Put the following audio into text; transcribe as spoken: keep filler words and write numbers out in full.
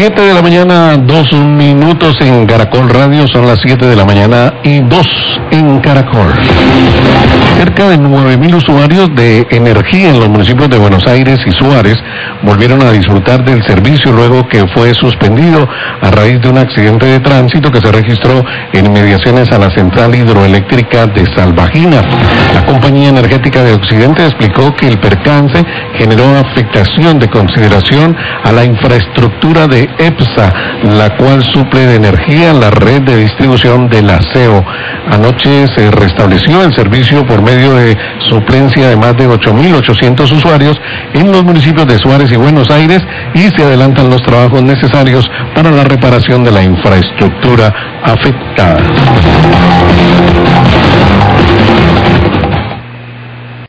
siete de la mañana, dos minutos en Caracol Radio, son las siete de la mañana y dos en Caracol. Cerca de nueve mil usuarios de energía en los municipios de Buenos Aires y Suárez volvieron a disfrutar del servicio luego que fue suspendido a raíz de un accidente de tránsito que se registró en inmediaciones a la central hidroeléctrica de Salvajina. La compañía energética de Occidente explicó que el percance generó afectación de consideración a la infraestructura de EPSA, la cual suple de energía la red de distribución del aseo. Anoche se restableció el servicio por medio de suplencia de más de ocho mil ochocientos usuarios en los municipios de Suárez y Buenos Aires y se adelantan los trabajos necesarios para la reparación de la infraestructura afectada.